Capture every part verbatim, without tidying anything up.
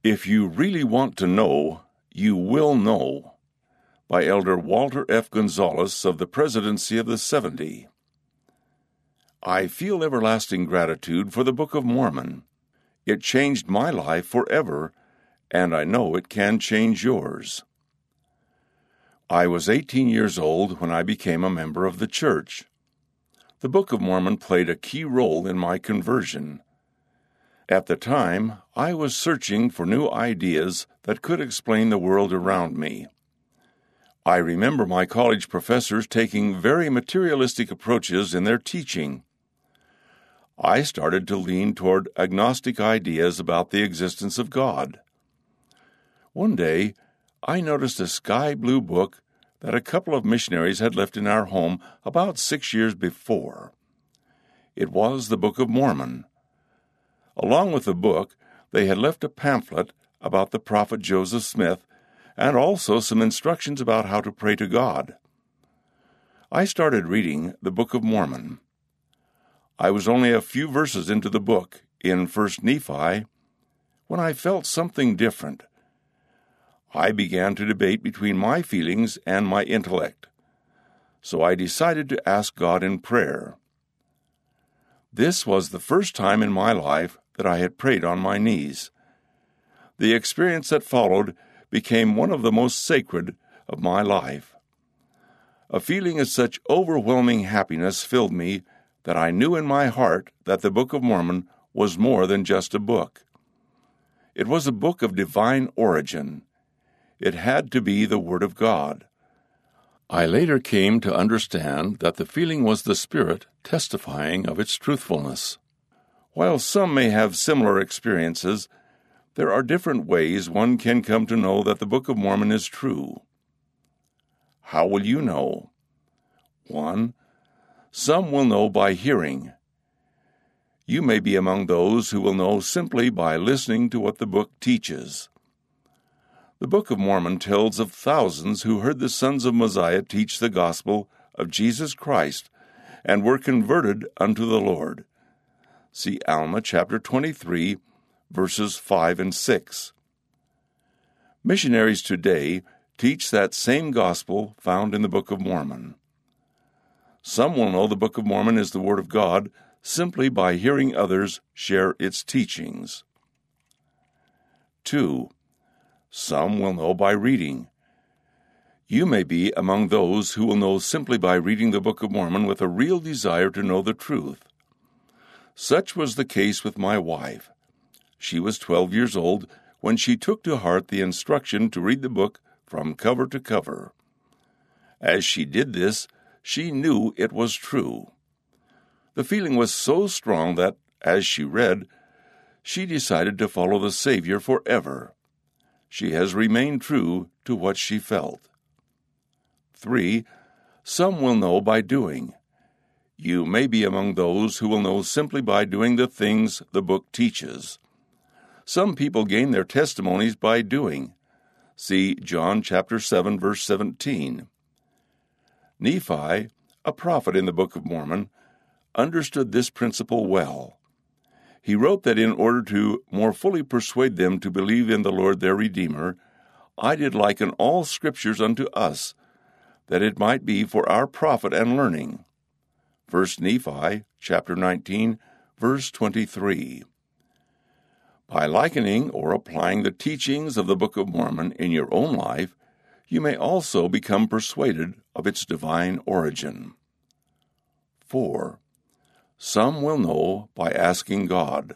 If you really want to know, you will know, by Elder Walter F. Gonzalez of the Presidency of the Seventy. I feel everlasting gratitude for the Book of Mormon. It changed my life forever, and I know it can change yours. I was eighteen years old when I became a member of the church. The Book of Mormon played a key role in my conversion. At the time, I was searching for new ideas that could explain the world around me. I remember my college professors taking very materialistic approaches in their teaching. I started to lean toward agnostic ideas about the existence of God. One day, I noticed a sky-blue book that a couple of missionaries had left in our home about six years before. It was the Book of Mormon. Along with the book, they had left a pamphlet about the prophet Joseph Smith and also some instructions about how to pray to God. I started reading the Book of Mormon. I was only a few verses into the book, in First Nephi, when I felt something different. I began to debate between my feelings and my intellect, so I decided to ask God in prayer. This was the first time in my life that I had prayed on my knees. The experience that followed became one of the most sacred of my life. A feeling of such overwhelming happiness filled me that I knew in my heart that the Book of Mormon was more than just a book. It was a book of divine origin. It had to be the Word of God. I later came to understand that the feeling was the Spirit testifying of its truthfulness. While some may have similar experiences, there are different ways one can come to know that the Book of Mormon is true. How will you know? One, some will know by hearing. You may be among those who will know simply by listening to what the book teaches. The Book of Mormon tells of thousands who heard the sons of Mosiah teach the gospel of Jesus Christ and were converted unto the Lord. See Alma chapter twenty-three, verses five and six. Missionaries today teach that same gospel found in the Book of Mormon. Some will know the Book of Mormon is the Word of God simply by hearing others share its teachings. Two, some will know by reading. You may be among those who will know simply by reading the Book of Mormon with a real desire to know the truth. Such was the case with my wife. She was twelve years old when she took to heart the instruction to read the book from cover to cover. As she did this, she knew it was true. The feeling was so strong that, as she read, she decided to follow the Savior forever. She has remained true to what she felt. Three, some will know by doing. You may be among those who will know simply by doing the things the book teaches. Some people gain their testimonies by doing. See John chapter seven, verse seventeen. Nephi, a prophet in the Book of Mormon, understood this principle well. He wrote that in order to more fully persuade them to believe in the Lord their Redeemer, I did liken all Scriptures unto us, that it might be for our profit and learning. First Nephi chapter nineteen, verse twenty-three. By likening or applying the teachings of the Book of Mormon in your own life, you may also become persuaded of its divine origin. Four, some will know by asking God.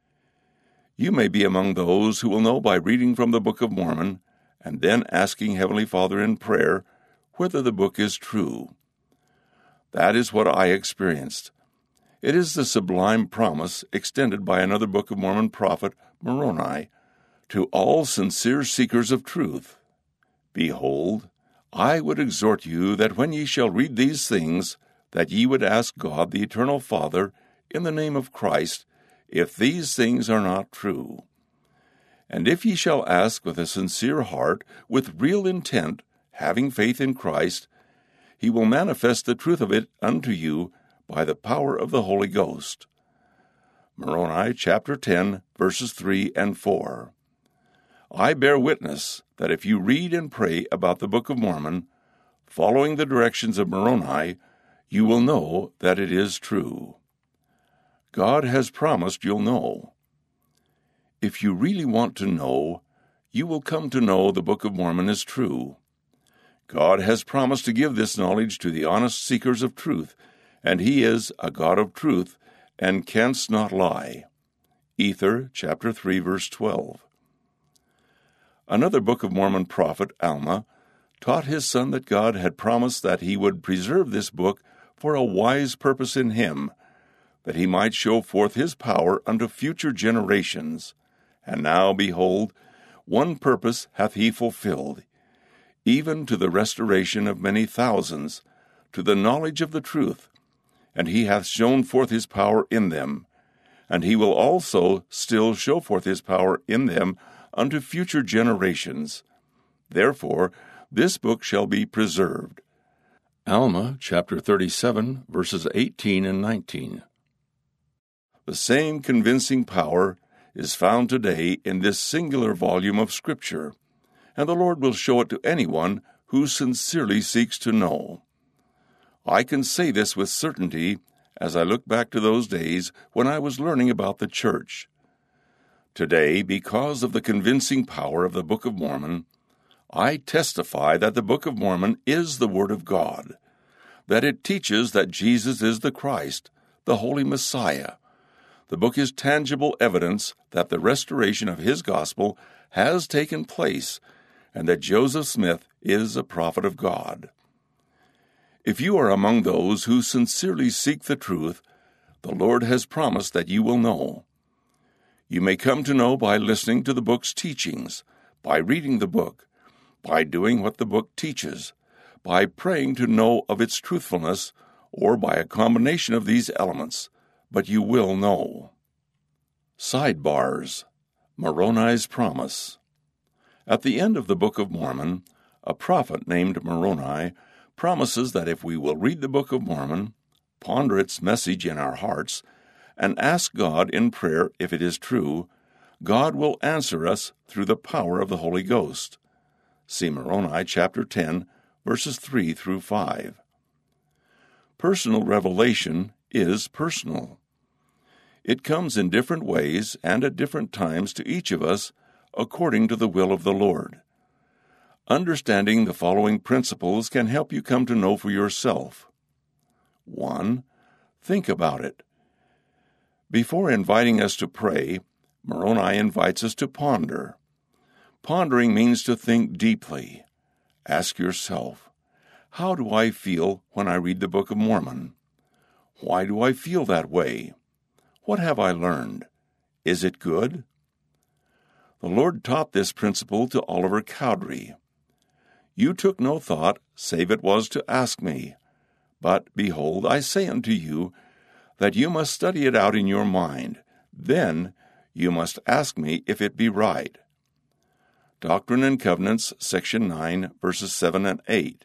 You may be among those who will know by reading from the Book of Mormon and then asking Heavenly Father in prayer whether the book is true. That is what I experienced. It is the sublime promise extended by another Book of Mormon prophet, Moroni, to all sincere seekers of truth. Behold, I would exhort you that when ye shall read these things, that ye would ask God the Eternal Father, in the name of Christ, if these things are not true. And if ye shall ask with a sincere heart, with real intent, having faith in Christ, he will manifest the truth of it unto you by the power of the Holy Ghost. Moroni chapter ten, verses three and four. I bear witness that if you read and pray about the Book of Mormon, following the directions of Moroni, you will know that it is true. God has promised you'll know. If you really want to know, you will come to know the Book of Mormon is true. God has promised to give this knowledge to the honest seekers of truth, and He is a God of truth, and canst not lie. Ether, chapter three, verse twelve. Another Book of Mormon prophet, Alma, taught his son that God had promised that he would preserve this book for a wise purpose in him, that he might show forth his power unto future generations. And now, behold, one purpose hath he fulfilled, even to the restoration of many thousands, to the knowledge of the truth, and he hath shown forth his power in them, and he will also still show forth his power in them unto future generations. Therefore, this book shall be preserved. Alma, chapter thirty-seven, verses eighteen and nineteen. The same convincing power is found today in this singular volume of Scripture, and the Lord will show it to anyone who sincerely seeks to know. I can say this with certainty as I look back to those days when I was learning about the church. Today, because of the convincing power of the Book of Mormon, I testify that the Book of Mormon is the Word of God, that it teaches that Jesus is the Christ, the Holy Messiah. The book is tangible evidence that the restoration of His gospel has taken place, and that Joseph Smith is a prophet of God. If you are among those who sincerely seek the truth, the Lord has promised that you will know. You may come to know by listening to the book's teachings, by reading the book, by doing what the book teaches, by praying to know of its truthfulness, or by a combination of these elements, but you will know. Sidebars. Moroni's Promise. At the end of the Book of Mormon, a prophet named Moroni promises that if we will read the Book of Mormon, ponder its message in our hearts, and ask God in prayer if it is true, God will answer us through the power of the Holy Ghost. See Moroni chapter ten, verses three through five. Personal revelation is personal. It comes in different ways and at different times to each of us according to the will of the Lord. Understanding the following principles can help you come to know for yourself. One, think about it. Before inviting us to pray, Moroni invites us to ponder. Pondering means to think deeply. Ask yourself, how do I feel when I read the Book of Mormon? Why do I feel that way? What have I learned? Is it good? The Lord taught this principle to Oliver Cowdery. You took no thought, save it was to ask me. But, behold, I say unto you, that you must study it out in your mind. Then you must ask me if it be right. Doctrine and Covenants, section nine, verses seven and eight.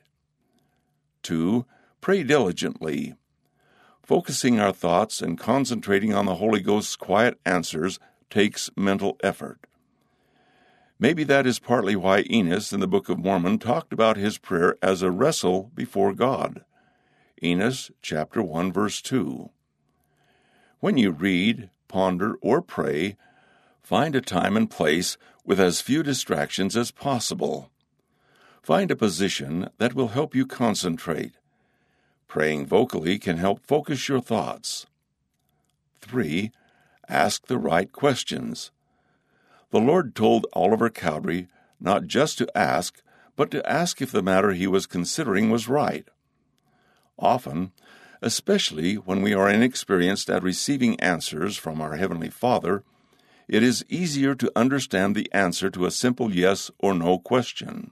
Two, pray diligently. Focusing our thoughts and concentrating on the Holy Ghost's quiet answers takes mental effort. Maybe that is partly why Enos in the Book of Mormon talked about his prayer as a wrestle before God. Enos chapter one, verse two. When you read, ponder, or pray, find a time and place with as few distractions as possible. Find a position that will help you concentrate. Praying vocally can help focus your thoughts. Three, ask the right questions. The Lord told Oliver Cowdery not just to ask, but to ask if the matter he was considering was right. Often, especially when we are inexperienced at receiving answers from our Heavenly Father, it is easier to understand the answer to a simple yes or no question.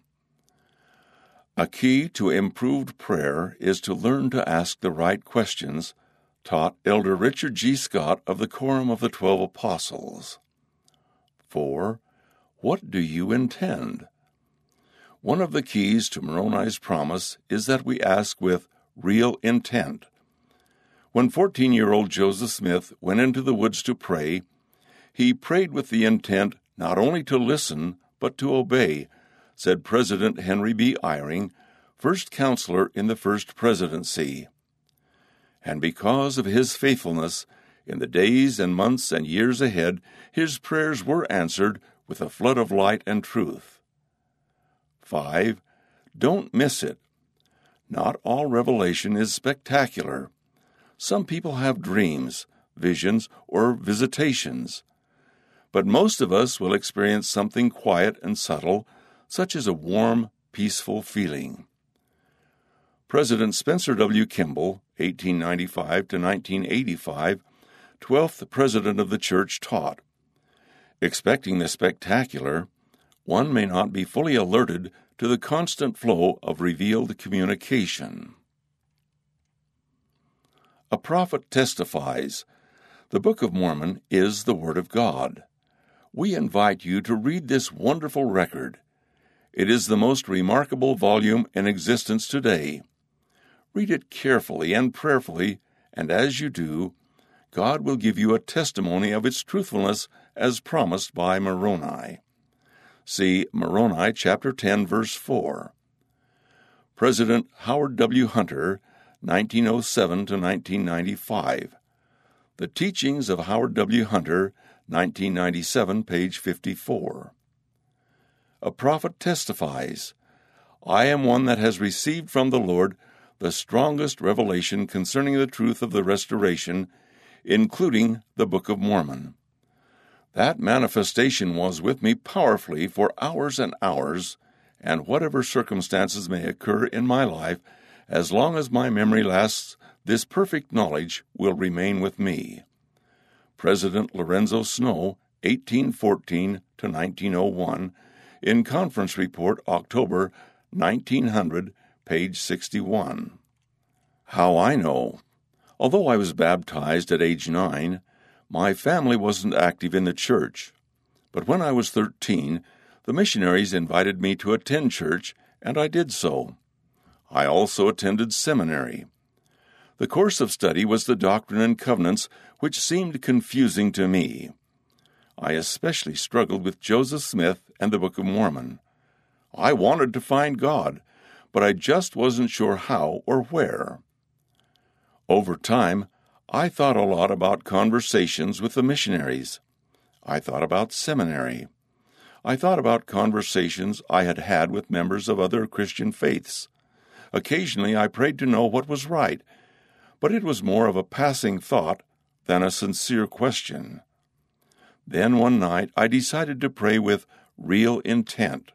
A key to improved prayer is to learn to ask the right questions, taught Elder Richard G. Scott of the Quorum of the Twelve Apostles. Four, what do you intend? One of the keys to Moroni's promise is that we ask with real intent. When fourteen-year-old Joseph Smith went into the woods to pray, he prayed with the intent not only to listen, but to obey, said President Henry B. Eyring, first counselor in the first presidency. And because of his faithfulness, in the days and months and years ahead, his prayers were answered with a flood of light and truth. Five, don't miss it. Not all revelation is spectacular. Some people have dreams, visions, or visitations. But most of us will experience something quiet and subtle, such as a warm, peaceful feeling. President Spencer W. Kimball, eighteen ninety-five to nineteen eighty-five, twelfth President of the Church, taught, expecting the spectacular, one may not be fully alerted to the constant flow of revealed communication. A prophet testifies. The Book of Mormon is the Word of God. We invite you to read this wonderful record. It is the most remarkable volume in existence today. Read it carefully and prayerfully, and as you do, God will give you a testimony of its truthfulness as promised by Moroni. See Moroni chapter ten, verse four. President Howard W. Hunter, nineteen oh seven to nineteen ninety-five. The Teachings of Howard W. Hunter, nineteen ninety-seven, page fifty-four. A prophet testifies, I am one that has received from the Lord the strongest revelation concerning the truth of the restoration, including the Book of Mormon. That manifestation was with me powerfully for hours and hours, and whatever circumstances may occur in my life, as long as my memory lasts, this perfect knowledge will remain with me. President Lorenzo Snow, eighteen fourteen to nineteen oh one, in Conference Report, October nineteen hundred, page sixty-one. How I know. Although I was baptized at age nine, my family wasn't active in the church. But when I was thirteen, the missionaries invited me to attend church, and I did so. I also attended seminary. The course of study was the Doctrine and Covenants, which seemed confusing to me. I especially struggled with Joseph Smith and the Book of Mormon. I wanted to find God, but I just wasn't sure how or where. Over time, I thought a lot about conversations with the missionaries. I thought about seminary. I thought about conversations I had had with members of other Christian faiths. Occasionally I prayed to know what was right, but it was more of a passing thought than a sincere question. Then one night I decided to pray with real intent.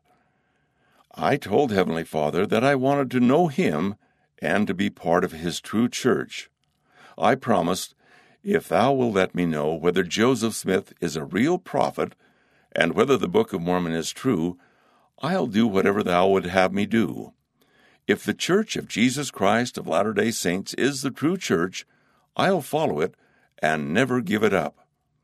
I told Heavenly Father that I wanted to know Him and to be part of His true church. I promised, if Thou will let me know whether Joseph Smith is a real prophet and whether the Book of Mormon is true, I'll do whatever Thou would have me do. If the Church of Jesus Christ of Latter-day Saints is the true church, I'll follow it and never give it up.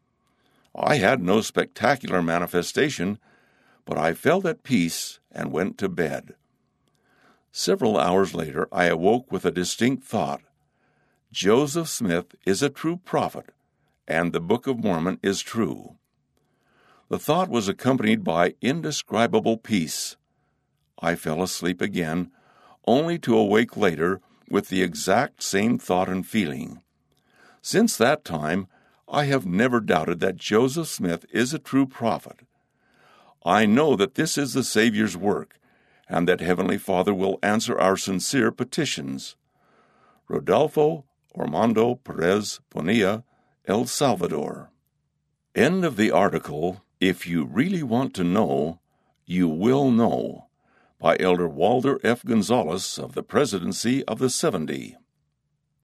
I had no spectacular manifestation, but I felt at peace and went to bed. Several hours later, I awoke with a distinct thought. Joseph Smith is a true prophet, and the Book of Mormon is true. The thought was accompanied by indescribable peace. I fell asleep again, only to awake later with the exact same thought and feeling. Since that time, I have never doubted that Joseph Smith is a true prophet. I know that this is the Savior's work, and that Heavenly Father will answer our sincere petitions. Rodolfo Armando Perez Bonilla, El Salvador. End of the article, If You Really Want to Know, You Will Know, by Elder Walter F. Gonzalez of the Presidency of the Seventy.